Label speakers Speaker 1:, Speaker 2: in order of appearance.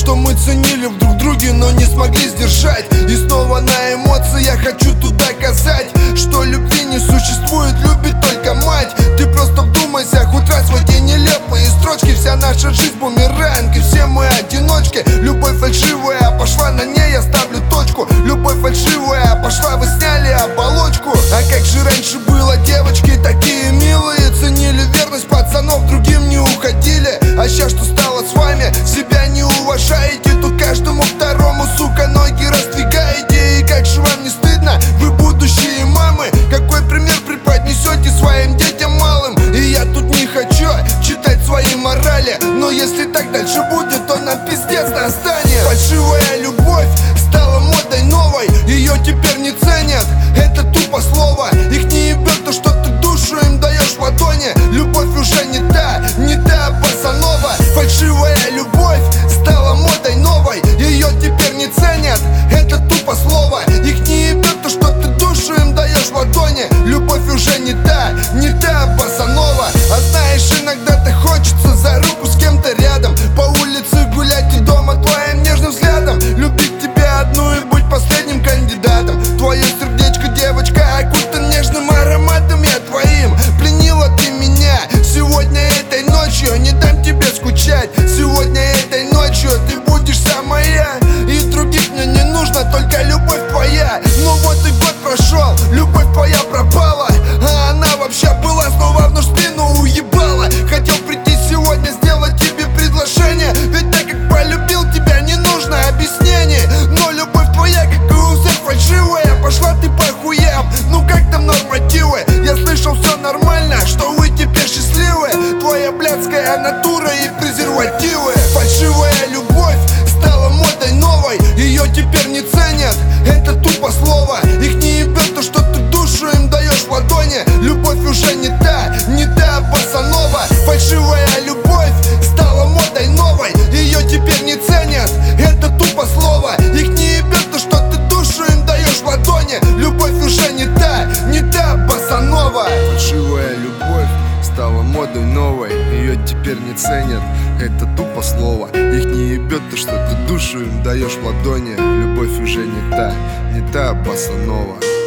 Speaker 1: что мы ценили в друг друге, но не смогли сдержать. И снова на эмоции я хочу тут доказать, что любви не существует, любит только мать. Ты просто вдумайся хоть раз в эти нелепые строчки. Вся наша жизнь бумеранг, и все мы одиночки. Любовь фальшивая пошла, на ней я ставлю точку. Любовь фальшивая пошла, вы сняли оболочку. А как же раньше было, девочки такие милые, ценили верность пацанов, другим не уходили. А сейчас что стало с вами, себя не уважаете, тут каждому второму, сука, ноги раздвигаете. И как же вам не стыдно, вы будущие мамы? Какой пример преподнесете своим детям малым? И я тут не хочу читать свои морали, но если так дальше будет, то нам пиздец настанет. Фальшивая любовь стала модой новой, ее теперь не ценят, это тупо слово. Их не ебет то, что ты душу им даешь в ладони. Любовь уже не та босанова. Фальшивая любовь стала модой новой, ее теперь не ценят, это тупо слово. Их не ебет то, что ты душу им даешь в ладони. Любовь уже не та босанова. А знаешь, иногда-то хочется за руку с кем-то рядом, по улице гулять и дома твоим нежным взглядом любить тебя одну и быть последним кандидатом. Твое сердечко, девочка, окутан нежным ароматом я твоим. Пленила ты меня сегодня этой ночью, не дам тебе скучать. Сегодня этой ночью ты будешь вся моя, и других мне не нужно, только любовь твоя. Ну вот и год прошел, любовь твоя пропала, а она вообще была, снова в нож спину уебала. Хотел прийти сегодня, сделать тебе предложение, ведь так как полюбил тебя, не нужно объяснений. Но любовь твоя, как и у всех, фальшивая, пошла ты по хуям. Ну как там нормативы? Я слышал, все нормально, что вы теперь счастливы. Твоя блядская натура и презервативы. Фальшивая любовь стала модой новой, ее теперь не ценят, это тупо слово. Их не ебет то, что ты душу им даешь в ладони. Любовь уже не та босанова. Фальшивая любовь стала модой новой, ее теперь не ценят, это тупо слово. Их не ебет то, что ты душу им даешь в ладони. Любовь уже не та босанова.
Speaker 2: Фальшивая любовь стала модой новой, ее теперь не ценят, это тупо слово. Их не ебет то, что ты душу им даешь в ладони. Любовь уже не та босанова.